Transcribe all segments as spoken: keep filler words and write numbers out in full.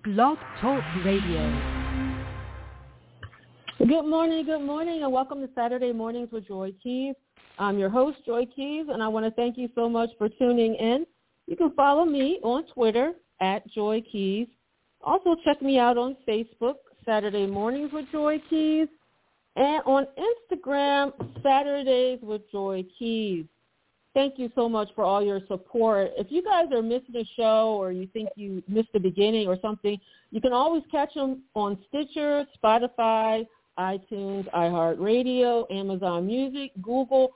Blog Talk Radio. Good morning, good morning, and welcome to Saturday Mornings with Joy Keys. I'm your host, Joy Keys, and I want to thank you so much for tuning in. You can follow me on Twitter at Joy Keys. Also, check me out on Facebook, Saturday Mornings with Joy Keys, and on Instagram, Saturdays with Joy Keys. Thank you so much for all your support. If you guys are missing a show or you think you missed the beginning or something, you can always catch them on Stitcher, Spotify, iTunes, iHeartRadio, Amazon Music, Google,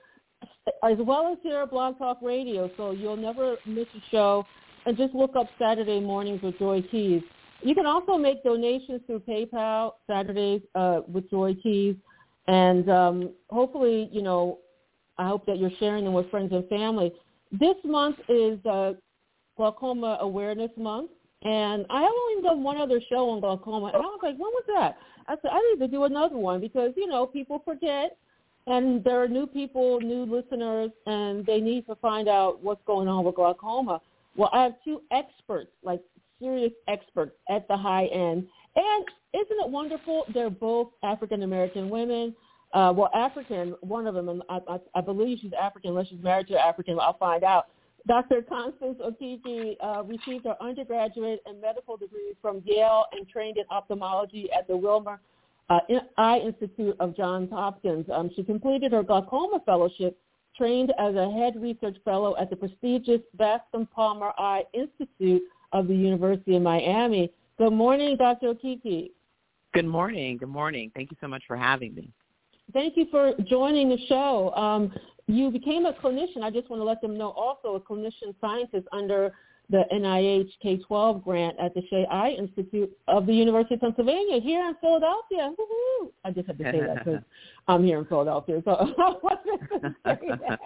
as well as here at Blog Talk Radio. So you'll never miss a show. And just look up Saturday Mornings with Joy Keys. You can also make donations through PayPal, Saturdays uh, with Joy Keys. And um, hopefully, you know, I hope that you're sharing them with friends and family. This month is uh, Glaucoma Awareness Month, and I have only done one other show on glaucoma, and I was like, when was that? I said, I need to do another one because, you know, people forget, and there are new people, new listeners, and they need to find out what's going on with glaucoma. Well, I have two experts, like serious experts at the high end, and isn't it wonderful? They're both African-American women. Uh, well, African, one of them, and I, I, I believe she's African unless she's married to an African. I'll find out. Doctor Constance Okeke uh, received her undergraduate and medical degrees from Yale and trained in ophthalmology at the Wilmer uh, Eye Institute of Johns Hopkins. Um, she completed her glaucoma fellowship, trained as a head research fellow at the prestigious Bascom Palmer Eye Institute of the University of Miami. Good morning, Doctor Okeke. Good morning. Good morning. Thank you so much for having me. Thank you for joining the show. Um, you became a clinician. I just want to let them know also a clinician scientist under the N I H K twelve grant at the Shea Eye Institute of the University of Pennsylvania here in Philadelphia. Woo-hoo. I just had to say that because I'm here in Philadelphia. So I wasn't going to say that.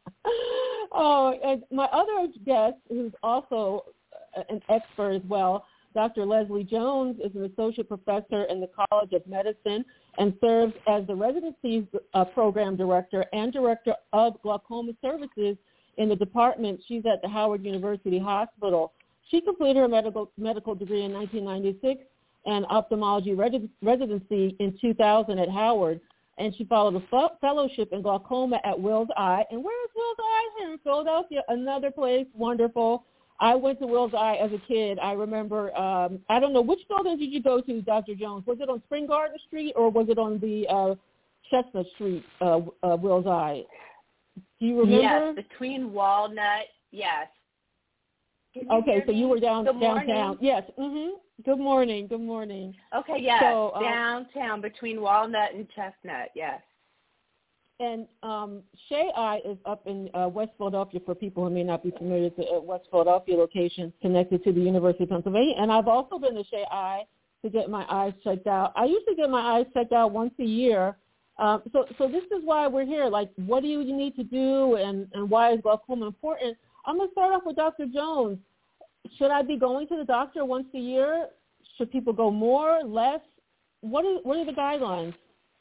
Oh, and my other guest, who's also an expert as well, Doctor Leslie Jones, is an associate professor in the College of Medicine and serves as the residency uh, program director and director of glaucoma services in the department. She's at the Howard University Hospital. She completed her medical medical degree in nineteen ninety-six and ophthalmology res- residency in two thousand at Howard. And she followed a fellowship in glaucoma at Wills Eye. And where is Wills Eye? Here in Philadelphia, another place, wonderful. I went to Wills Eye as a kid. I remember, um, I don't know, which building did you go to, Doctor Jones? Was it on Spring Garden Street or was it on the uh, Chestnut Street, uh, uh, Wills Eye? Do you remember? Yes, between Walnut, yes. Okay, so me? you were down Good downtown. Morning. Yes, mm-hmm. Good morning, good morning. Okay, yes, so, um, downtown between Walnut and Chestnut, yes. And um, Shea Eye is up in uh, West Philadelphia for people who may not be familiar with the uh, West Philadelphia location connected to the University of Pennsylvania. And I've also been to Shea Eye to get my eyes checked out. I usually get my eyes checked out once a year. Um, so, so this is why we're here. Like, what do you need to do and, and why is glaucoma important? I'm going to start off with Doctor Jones. Should I be going to the doctor once a year? Should people go more, less? What are, what are the guidelines?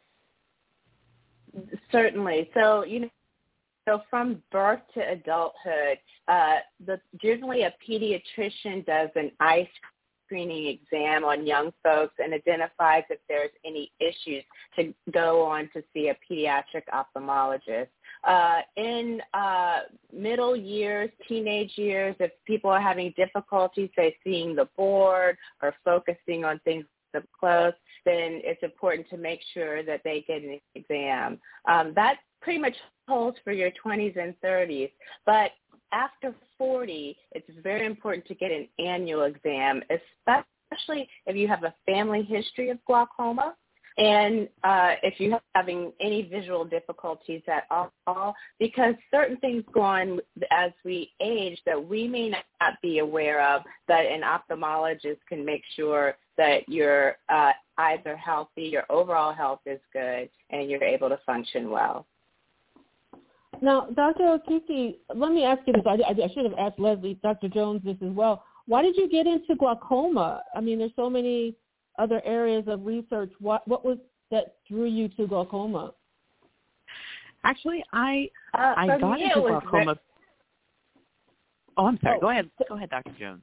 Certainly. So, you know, so from birth to adulthood, uh, the, generally a pediatrician does an eye screening exam on young folks and identifies if there's any issues to go on to see a pediatric ophthalmologist. Uh, in uh, middle years, teenage years, if people are having difficulty, say, seeing the board or focusing on things up close, then it's important to make sure that they get an exam. Um, that pretty much holds for your twenties and thirties. But after forty, it's very important to get an annual exam, especially if you have a family history of glaucoma. And uh, if you're having any visual difficulties at all, because certain things go on as we age that we may not be aware of, that an ophthalmologist can make sure that your uh, eyes are healthy, your overall health is good, and you're able to function well. Now, Doctor Okeke, let me ask you this. I, I, I should have asked Leslie, Doctor Jones this as well. Why did you get into glaucoma? I mean, there's so many other areas of research. What what was that drew you to glaucoma? Actually, I uh, I got into glaucoma. Very... Oh, I'm sorry. Oh. Go ahead. Go ahead, Doctor Jones.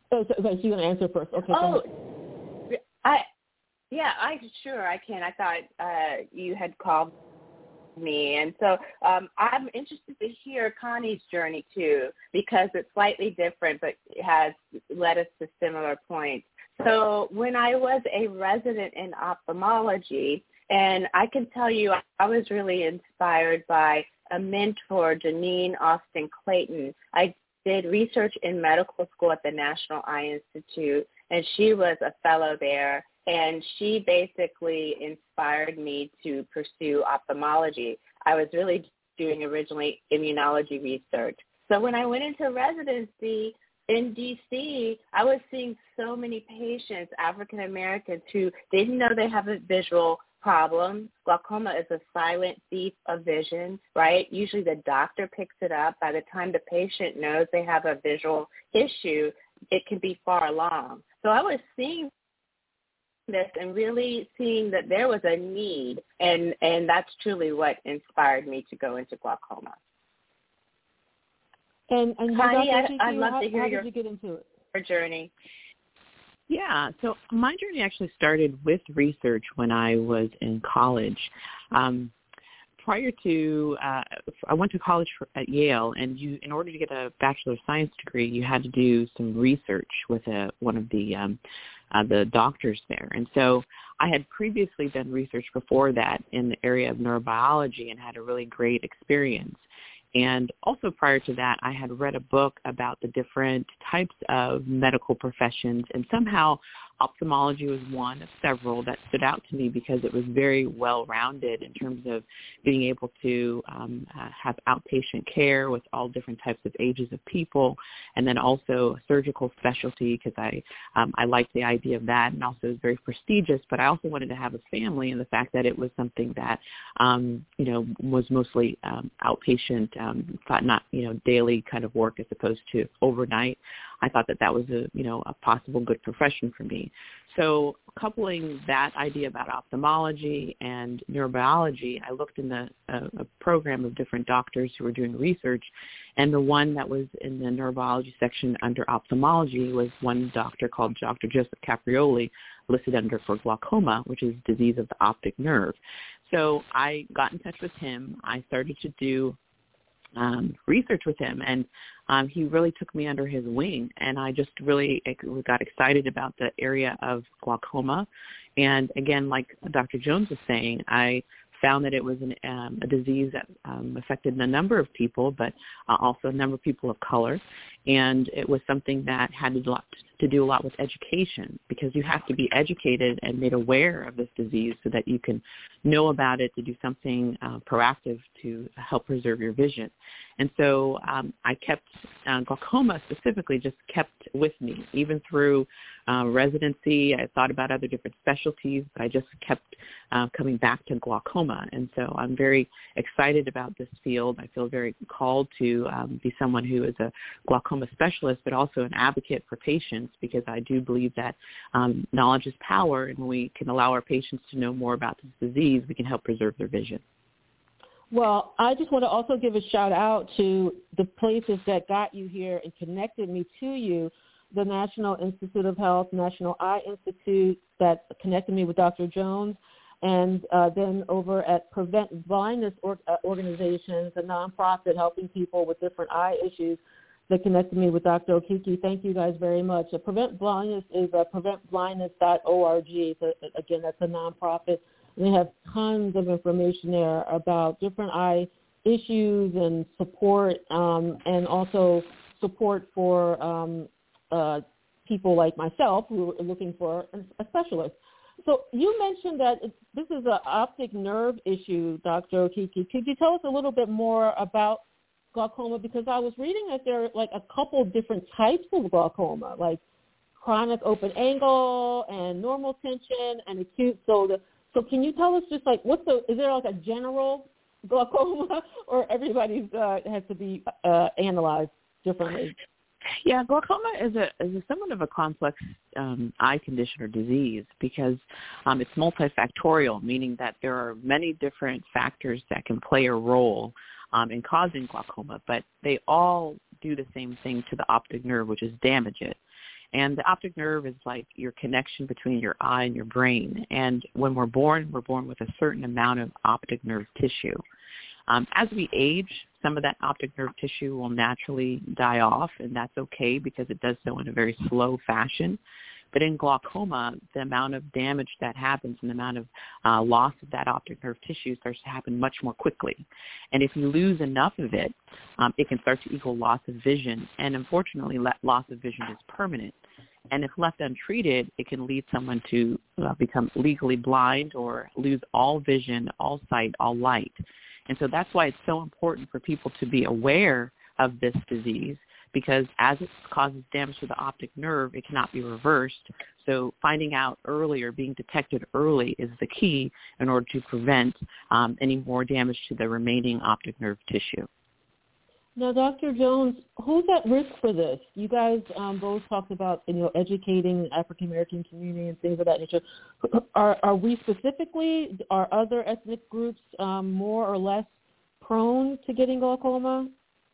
Oh, so, so you're going to answer first. Okay. Oh, I, yeah, I sure I can. I thought uh, you had called me, and so um, I'm interested to hear Connie's journey too, because it's slightly different, but it has led us to similar points. So when I was a resident in ophthalmology, and I can tell you, I was really inspired by a mentor, Janine Austin Clayton. I did research in medical school at the National Eye Institute, and she was a fellow there, and she basically inspired me to pursue ophthalmology. I was really doing originally immunology research. So when I went into residency in D C, I was seeing so many patients, African Americans, who didn't know they have a visual problem. Glaucoma is a silent thief of vision, right? Usually the doctor picks it up. By the time the patient knows they have a visual issue, it can be far along. So I was seeing this and really seeing that there was a need, and, and that's truly what inspired me to go into glaucoma. And, and Connie, Doctor I'd, I'd love how, to hear how your, did you get into it? your journey. Yeah, so my journey actually started with research when I was in college. Um, prior to, uh, I went to college for, at Yale, and you, in order to get a Bachelor of Science degree, you had to do some research with a, one of the um, uh, the doctors there. And so I had previously done research before that in the area of neurobiology and had a really great experience. And also prior to that, I had read a book about the different types of medical professions, and somehow ophthalmology was one of several that stood out to me because it was very well-rounded in terms of being able to um, uh, have outpatient care with all different types of ages of people, and then also surgical specialty because I um, I liked the idea of that, and also it was very prestigious. But I also wanted to have a family, and the fact that it was something that um, you know was mostly um, outpatient, um, not you know daily kind of work as opposed to overnight. I thought that that was a, you know, a possible good profession for me. So coupling that idea about ophthalmology and neurobiology, I looked in the uh, a program of different doctors who were doing research, and the one that was in the neurobiology section under ophthalmology was one doctor called Doctor Joseph Caprioli, listed under for glaucoma, which is disease of the optic nerve. So I got in touch with him. I started to do Um, research with him, and um, he really took me under his wing, and I just really got excited about the area of glaucoma. And again, like Doctor Jones was saying, I found that it was an, um, a disease that um, affected a number of people, but uh, also a number of people of color, and it was something that had a lot to do a lot with education, because you have to be educated and made aware of this disease so that you can know about it, to do something uh, proactive to help preserve your vision. And so um, I kept, uh, glaucoma specifically just kept with me, even through uh, residency. I thought about other different specialties, but I just kept uh, coming back to glaucoma. And so I'm very excited about this field. I feel very called to um, be someone who is a glaucoma specialist, but also an advocate for patients, because I do believe that um, knowledge is power, and when we can allow our patients to know more about this disease, we can help preserve their vision. Well, I just want to also give a shout out to the places that got you here and connected me to you, the National Institute of Health, National Eye Institute that connected me with Doctor Jones, and uh, then over at Prevent Blindness or, uh, Organizations, a nonprofit helping people with different eye issues, that connected me with Doctor Okiki. Thank you guys very much. Uh, Prevent Blindness is uh, prevent blindness dot org. So, again, that's a nonprofit. They have tons of information there about different eye issues and support, um, and also support for um, uh, people like myself who are looking for a specialist. So you mentioned that it's, this is an optic nerve issue, Doctor Okiki. Could you tell us a little bit more about glaucoma? Because I was reading that there are like a couple different types of glaucoma, like chronic open angle and normal tension and acute. So the So can you tell us just like what's the, is there like a general glaucoma, or everybody's uh, has to be uh, analyzed differently? Yeah, glaucoma is a is a somewhat of a complex um, eye condition or disease, because um, it's multifactorial, meaning that there are many different factors that can play a role um, in causing glaucoma, but they all do the same thing to the optic nerve, which is damage it. And the optic nerve is like your connection between your eye and your brain. And when we're born, we're born with a certain amount of optic nerve tissue. Um, as we age, some of that optic nerve tissue will naturally die off, and that's okay because it does so in a very slow fashion. But in glaucoma, the amount of damage that happens and the amount of uh, loss of that optic nerve tissue starts to happen much more quickly. And if you lose enough of it, um, it can start to equal loss of vision. And unfortunately, le- loss of vision is permanent. And if left untreated, it can lead someone to uh, become legally blind or lose all vision, all sight, all light. And so that's why it's so important for people to be aware of this disease, because as it causes damage to the optic nerve, it cannot be reversed. So finding out early or being detected early is the key in order to prevent um, any more damage to the remaining optic nerve tissue. Now, Doctor Jones, who's at risk for this? You guys um, both talked about, you know, educating the African-American community and things of that nature. Are, are we specifically, are other ethnic groups um, more or less prone to getting glaucoma?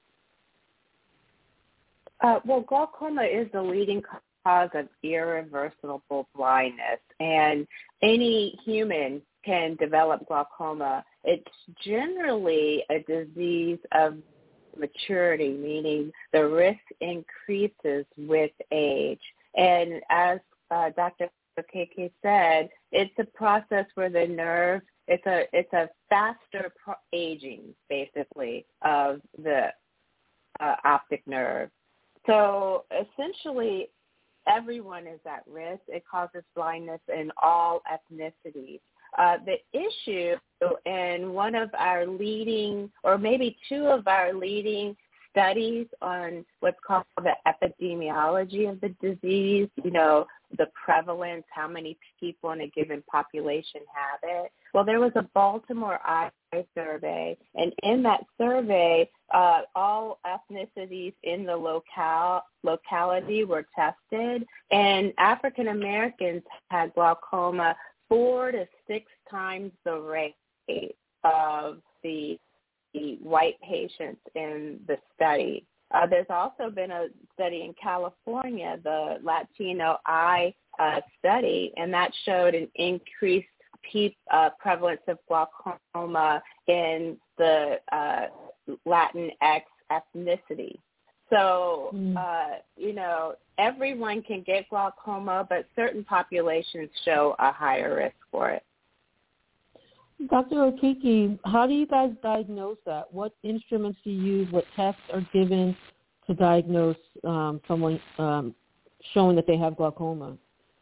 Uh, well, glaucoma is the leading cause of irreversible blindness, and any human can develop glaucoma. It's generally a disease of maturity, meaning the risk increases with age. And as uh, Doctor Okeke said, it's a process where the nerve, it's a it's a faster pro- aging, basically, of the uh, optic nerve. So essentially, everyone is at risk. It causes blindness in all ethnicities. Uh, the issue, and one of our leading, or maybe two of our leading studies on what's called the epidemiology of the disease, you know, the prevalence, how many people in a given population have it. Well, there was a Baltimore Eye survey, and in that survey, uh, all ethnicities in the locale, locality were tested, and African Americans had glaucoma four to six times the rate of the, the white patients in the study. Uh, there's also been a study in California, the Latino Eye uh, study, and that showed an increased pe- uh, prevalence of glaucoma in the uh, Latinx ethnicity. So, uh, you know, everyone can get glaucoma, but certain populations show a higher risk for it. Doctor Okeke, how do you guys diagnose that? What instruments do you use? What tests are given to diagnose um, someone um, showing that they have glaucoma?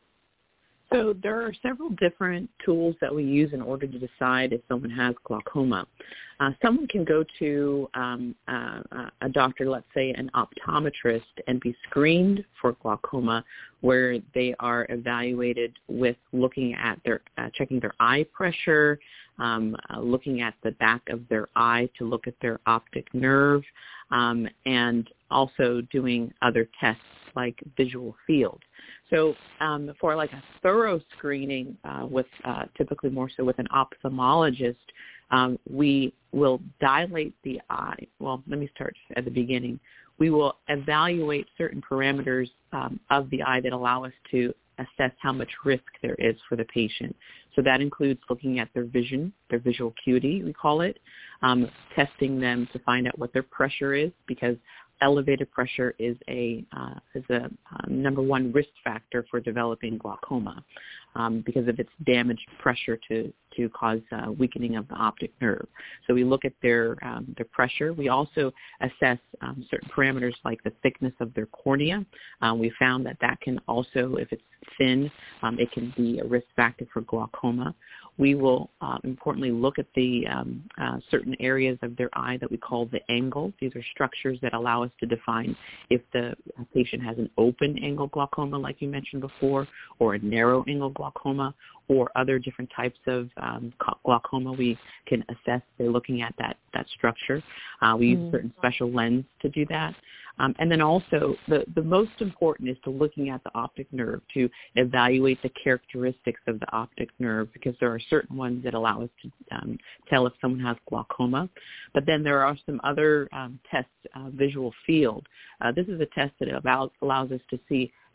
So there are several different tools that we use in order to decide if someone has glaucoma. Uh, someone can go to um, uh, a doctor, let's say an optometrist, and be screened for glaucoma, where they are evaluated with looking at their, uh, checking their eye pressure, um, uh, looking at the back of their eye to look at their optic nerve, um, and also doing other tests like visual field. So um, for like a thorough screening uh, with uh, typically more so with an ophthalmologist, um, we will dilate the eye. Well, let me start at the beginning. We will evaluate certain parameters um, of the eye that allow us to assess how much risk there is for the patient. So that includes looking at their vision, their visual acuity, we call it, um, testing them to find out what their pressure is, because elevated pressure is a uh, is a um, number one risk factor for developing glaucoma um, because of its damaged pressure to to cause uh, weakening of the optic nerve. So we look at their um, their pressure. We also assess um, certain parameters like the thickness of their cornea. Um, we found that that can also, if it's thin, um, it can be a risk factor for glaucoma. We will uh, importantly look at the um, uh, certain areas of their eye that we call the angle. These are structures that allow us to define if the patient has an open angle glaucoma, like you mentioned before, or a narrow angle glaucoma, or other different types of um, glaucoma. We can assess by looking at that, that structure. Uh, we use mm. certain special lens to do that. Um, and then also the, the most important is to looking at the optic nerve to evaluate the characteristics of the optic nerve, because there are certain ones that allow us to um, tell if someone has glaucoma. But then there are some other um, tests, uh, visual field. Uh, this is a test that allows, allows us to see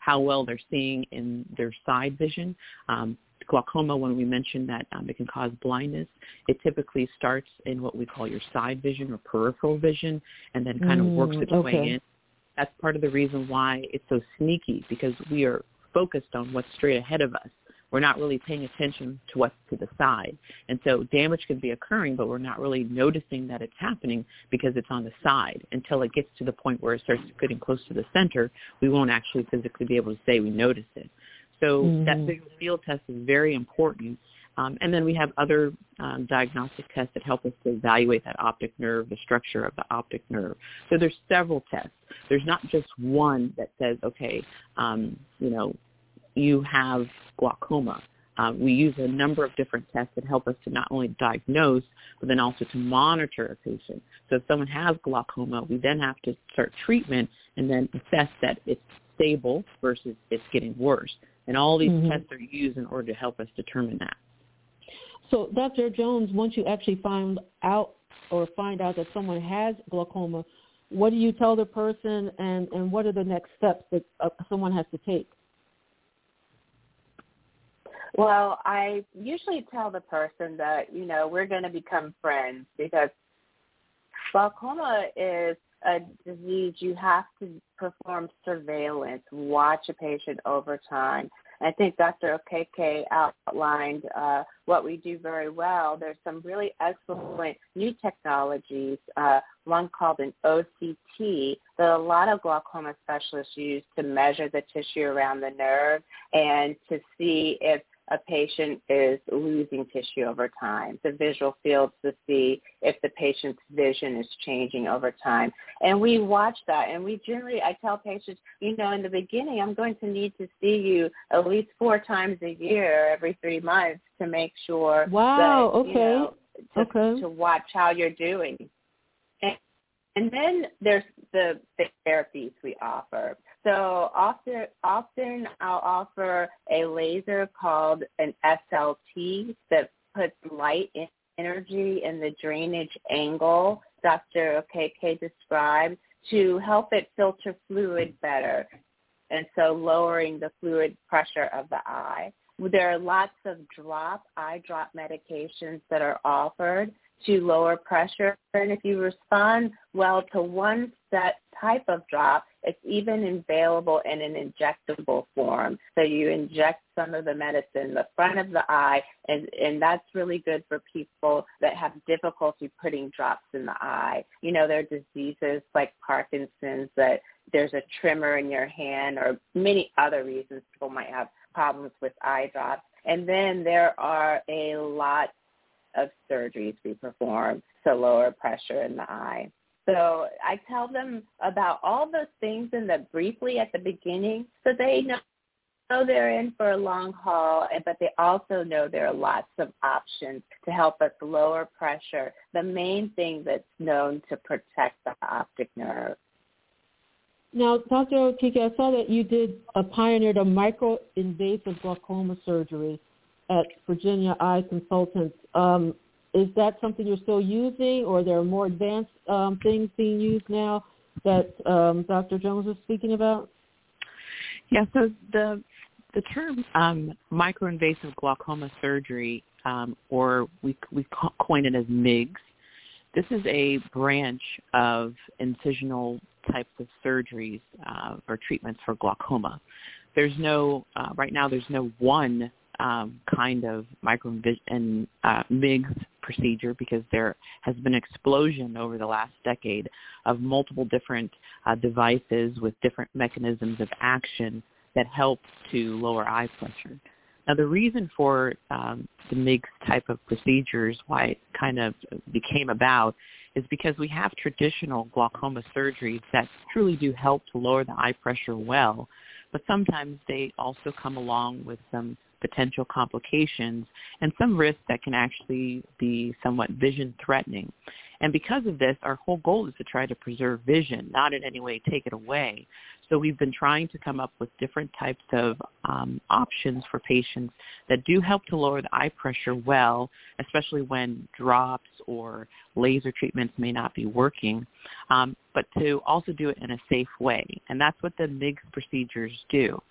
how well they're seeing in their side vision. Um, glaucoma, when we mentioned that um, it can cause blindness, it typically starts in what we call your side vision or peripheral vision and then kind of Mm, works its okay. way in. That's part of the reason why it's so sneaky, because we are focused on what's straight ahead of us. We're not really paying attention to what's to the side. And so damage could be occurring, but we're not really noticing that it's happening because it's on the side. Until it gets to the point where it starts getting close to the center, we won't actually physically be able to say we noticed it. So Mm-hmm. that visual field test is very important. Um, and then we have other um, diagnostic tests that help us to evaluate that optic nerve, the structure of the optic nerve. So there's several tests. There's not just one that says, okay, um, you know, you have glaucoma. Uh, we use a number of different tests that help us to not only diagnose, but then also to monitor a patient. So if someone has glaucoma, we then have to start treatment and then assess that it's stable versus it's getting worse. And all these Mm-hmm. tests are used in order to help us determine that. So, Doctor Jones, once you actually find out or find out that someone has glaucoma, what do you tell the person, and, and what are the next steps that uh, someone has to take? Well, I usually tell the person that, you know, we're going to become friends, because glaucoma is a disease you have to perform surveillance, watch a patient over time. I think Doctor Okeke outlined uh, what we do very well. There's some really excellent new technologies, uh, one called an O C T, that a lot of glaucoma specialists use to measure the tissue around the nerve and to see if a patient is losing tissue over time, the visual fields to see if the patient's vision is changing over time. And we watch that, and we generally, I tell patients, you know, in the beginning, I'm going to need to see you at least four times a year, every three months, to make sure Wow, that, okay. you know, to, okay. to watch how you're doing. And, and then there's the, the therapies we offer. So often, often I'll offer a laser called an S L T that puts light in energy in the drainage angle Doctor Okeke described to help it filter fluid better, and so lowering the fluid pressure of the eye. There are lots of drop, eye drop medications that are offered to lower pressure. And if you respond well to one set type of drop, it's even available in an injectable form. So you inject some of the medicine in the front of the eye, and, and that's really good for people that have difficulty putting drops in the eye. You know, there are diseases like Parkinson's that there's a tremor in your hand, or many other reasons people might have problems with eye drops. And then there are a lot of surgeries we perform to lower pressure in the eye. So I tell them about all those things in the briefly at the beginning, so they know know they're in for a long haul, but they also know there are lots of options to help us lower pressure, the main thing that's known to protect the optic nerve. Now, Doctor Okeke, I saw that you did uh, pioneered a micro-invasive glaucoma surgery at Virginia Eye Consultants. Um, is that something you're still using, or there are more advanced um, things being used now that um, Doctor Jones was speaking about? Yeah, so the the term um, microinvasive glaucoma surgery, um, or we we coin it as M I G S, this is a branch of incisional types of surgeries uh, or treatments for glaucoma. There's no, uh, right now there's no one um, kind of microinvasive uh, M I G S procedure, because there has been an explosion over the last decade of multiple different uh, devices with different mechanisms of action that help to lower eye pressure. Now, the reason for um, the M I G S type of procedures, why it kind of became about, is because we have traditional glaucoma surgeries that truly do help to lower the eye pressure well, but sometimes they also come along with some potential complications and some risks that can actually be somewhat vision threatening. And because of this, our whole goal is to try to preserve vision, not in any way take it away. So we've been trying to come up with different types of um, options for patients that do help to lower the eye pressure well, especially when drops or laser treatments may not be working, um, but to also do it in a safe way. And that's what the M I G S procedures do.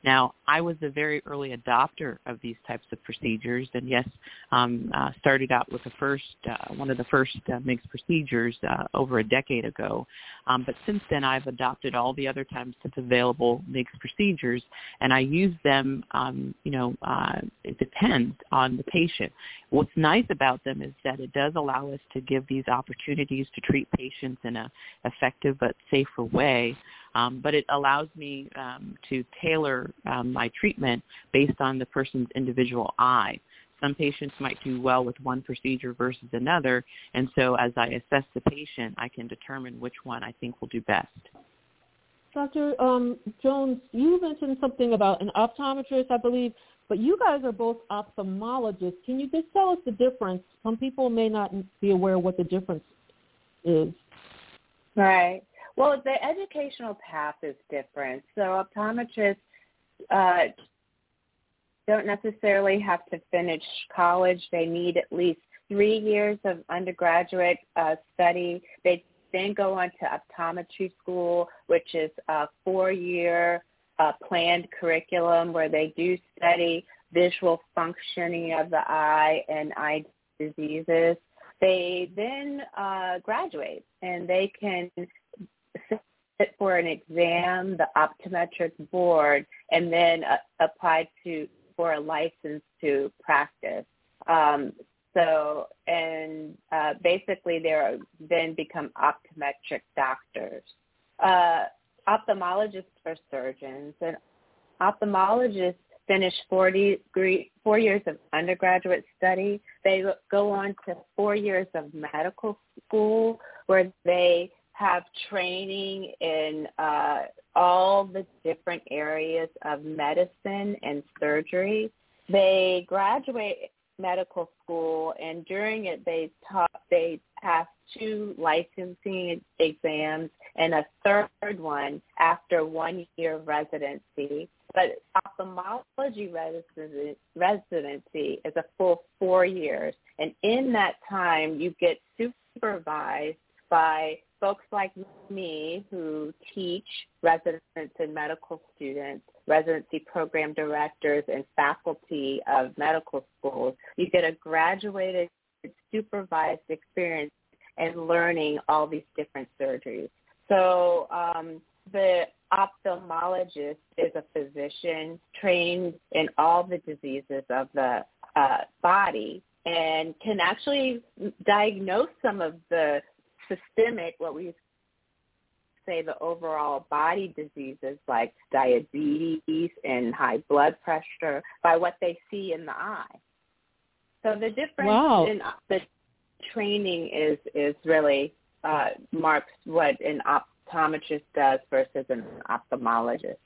Now, I was a very early adopter of these types of procedures, and yes, um, uh, started out with the first, uh, one of the first uh, M I G S procedures uh, over a decade ago. Um, but since then, I've adopted all the other times since available M I G S procedures, and I use them, um, you know, uh, it depends on the patient. What's nice about them is that it does allow us to give these opportunities to treat patients in an effective but safer way. Um, but it allows me um, to tailor um, my treatment based on the person's individual eye. Some patients might do well with one procedure versus another, and so as I assess the patient, I can determine which one I think will do best. Doctor Um, Jones, you mentioned something about an optometrist, I believe, but you guys are both ophthalmologists. Can you just tell us the difference? Some people may not be aware what the difference is. Right. Well, the educational path is different. So optometrists uh, don't necessarily have to finish college. They need at least three years of undergraduate uh, study. They then go on to optometry school, which is a four-year uh, planned curriculum where they do study visual functioning of the eye and eye diseases. They then uh, graduate, and they can sit for an exam, the optometric board, and then uh, apply to for a license to practice. Um, so, and uh, basically, they then become optometric doctors. Uh, ophthalmologists are surgeons, and ophthalmologists finish forty degree, four years of undergraduate study. They go on to four years of medical school, where they have training in uh, all the different areas of medicine and surgery. They graduate medical school, and during it they taught, they pass two licensing exams and a third one after one year of residency. But ophthalmology residency, residency is a full four years, and in that time you get supervised by folks like me who teach residents and medical students, residency program directors, and faculty of medical schools. You get a graduated, supervised experience in learning all these different surgeries. So um, the ophthalmologist is a physician trained in all the diseases of the uh, body and can actually diagnose some of the systemic, what we say the overall body diseases like diabetes and high blood pressure by what they see in the eye. So the difference wow. in the training is, is really uh, marks what an optometrist does versus an ophthalmologist.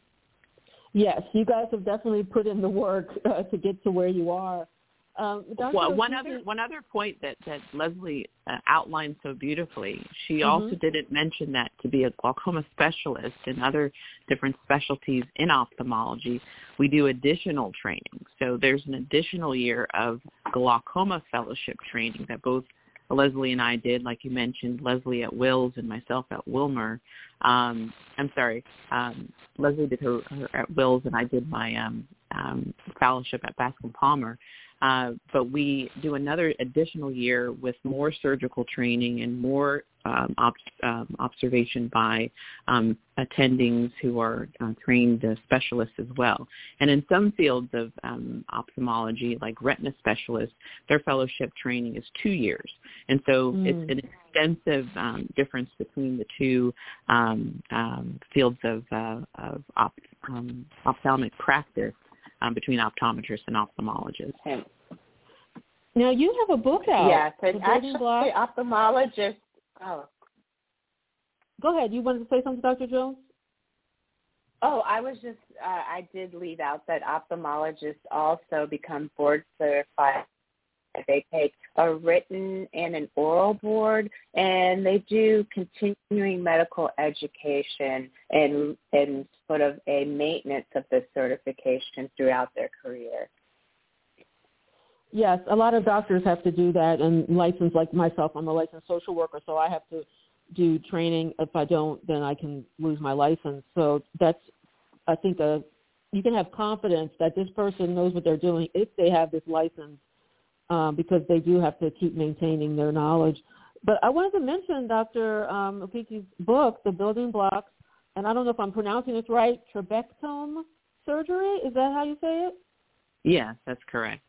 Yes, you guys have definitely put in the work uh, to get to where you are. Um, well, one other one other point that, that Leslie uh, outlined so beautifully, she mm-hmm. also didn't mention that to be a glaucoma specialist and other different specialties in ophthalmology, we do additional training. So there's an additional year of glaucoma fellowship training that both Leslie and I did, like you mentioned, Leslie at Wills and myself at Wilmer. Um, I'm sorry, um, Leslie did her, her at Wills and I did my um, um, fellowship at Bascom Palmer. Uh, but we do another additional year with more surgical training and more um, op- um, observation by um, attendings who are uh, trained uh, specialists as well. And in some fields of um, ophthalmology, like retina specialists, their fellowship training is two years. And so mm. it's an extensive um, difference between the two um, um, fields of, uh, of op- um, ophthalmic practice. Um, between optometrists and ophthalmologists. Now, you have a book out. Yes, and actually ophthalmologists. Oh. Go ahead. You wanted to say something, Doctor Jones? Oh, I was just, uh, I did leave out that ophthalmologists also become board certified. They take a written and an oral board, and they do continuing medical education and and sort of a maintenance of the certification throughout their career. Yes, a lot of doctors have to do that, and licensed like myself, I'm a licensed social worker, so I have to do training. If I don't, then I can lose my license. So that's, I think, a you can have confidence that this person knows what they're doing if they have this license, um, because they do have to keep maintaining their knowledge. But I wanted to mention Doctor Um, Okiki's book, The Building Blocks, and I don't know if I'm pronouncing this right, trabecular surgery. Is that how you say it? Yes, that's correct.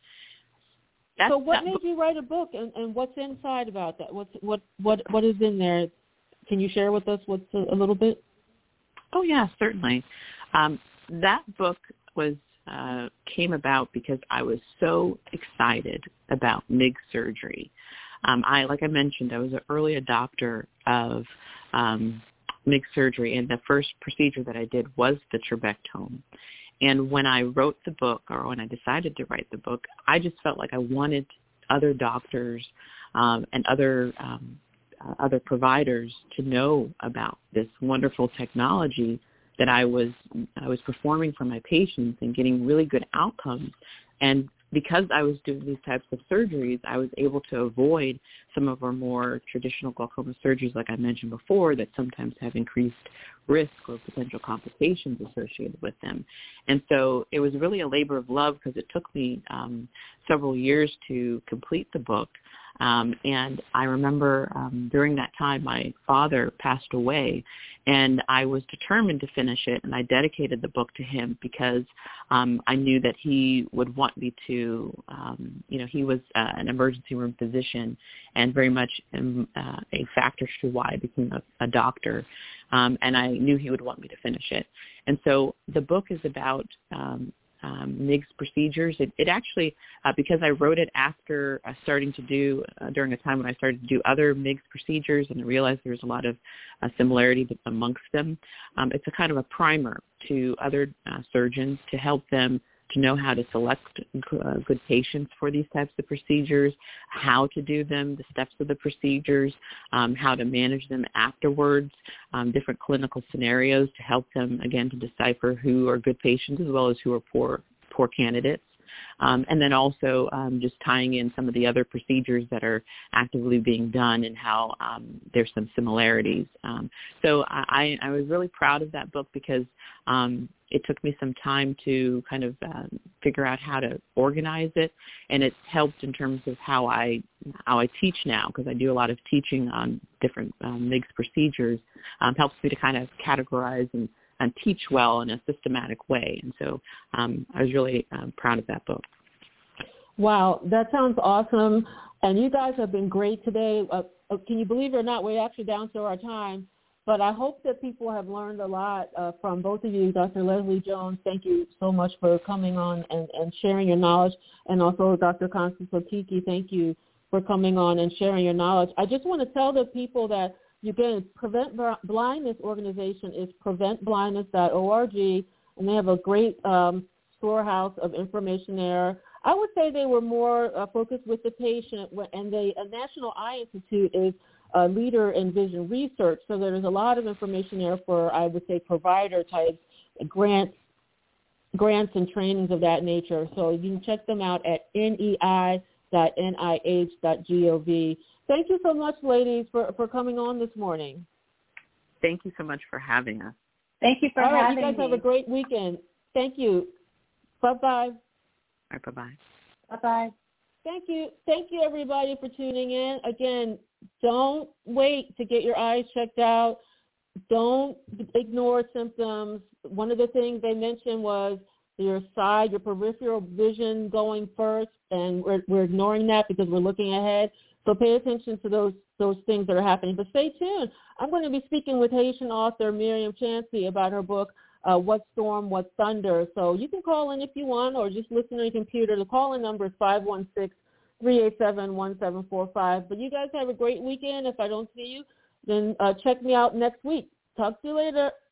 That's, so what that made book, you write a book, and, and what's inside about that? What's, what, what, what is in there? Can you share with us what's a, a little bit? Oh, yeah, certainly. Um, that book was uh, came about because I was so excited about M I G surgery. Um, I, like I mentioned, I was an early adopter of um, M I G surgery, and the first procedure that I did was the trabectome. And when I wrote the book, or when I decided to write the book, I just felt like I wanted other doctors um, and other um, uh, other providers to know about this wonderful technology that I was I was performing for my patients and getting really good outcomes. And because I was doing these types of surgeries, I was able to avoid some of our more traditional glaucoma surgeries, like I mentioned before, that sometimes have increased risk or potential complications associated with them. And so it was really a labor of love because it took me um, several years to complete the book. Um, and I remember um, during that time my father passed away, and I was determined to finish it, and I dedicated the book to him because um, I knew that he would want me to, um, you know, he was uh, an emergency room physician and very much um, uh, a factor to why I became a, a doctor, um, and I knew he would want me to finish it. And so the book is about um, Um, M I G's procedures. It, it actually, uh, because I wrote it after uh, starting to do, uh, during a time when I started to do other M I G's procedures and I realized there was a lot of uh, similarity amongst them, um, it's a kind of a primer to other uh, surgeons to help them to know how to select uh, good patients for these types of procedures, how to do them, the steps of the procedures, um, how to manage them afterwards, um, different clinical scenarios to help them, again, to decipher who are good patients as well as who are poor, poor candidates. Um, and then also um, just tying in some of the other procedures that are actively being done and how um, there's some similarities. Um, so I, I was really proud of that book because um, it took me some time to kind of um, figure out how to organize it, and it's helped in terms of how I how I teach now, because I do a lot of teaching on different um, M I G's procedures. Um, helps me to kind of categorize and and teach well in a systematic way. And so um, I was really um, proud of that book. Wow, that sounds awesome. And you guys have been great today. Uh, can you believe it or not, we're actually down to our time. But I hope that people have learned a lot uh, from both of you. Doctor Leslie Jones, thank you so much for coming on and, and sharing your knowledge. And also Doctor Constance Okiki, thank you for coming on and sharing your knowledge. I just want to tell the people that you can Prevent Blindness organization is prevent blindness dot org, and they have a great um, storehouse of information there. I would say they were more uh, focused with the patient, and the uh, National Eye Institute is a leader in vision research, so there's a lot of information there for, I would say, provider types, grants, grants and trainings of that nature. So you can check them out at N E I dot N I H dot gov. Thank you so much, ladies, for, for coming on this morning. Thank you so much for having us. Thank you for All right, having me. you guys have a great weekend. Thank you. Bye-bye. All right, bye-bye. Bye-bye. Thank you. Thank you, everybody, for tuning in. Again, don't wait to get your eyes checked out. Don't ignore symptoms. One of the things they mentioned was your side, your peripheral vision going first, and we're, we're ignoring that because we're looking ahead. So pay attention to those those things that are happening. But stay tuned. I'm going to be speaking with Haitian author Miriam Chansey about her book, uh, What Storm, What Thunder. So you can call in if you want, or just listen on your computer. The call-in number is five one six, three eight seven, one seven four five. But you guys have a great weekend. If I don't see you, then uh, check me out next week. Talk to you later.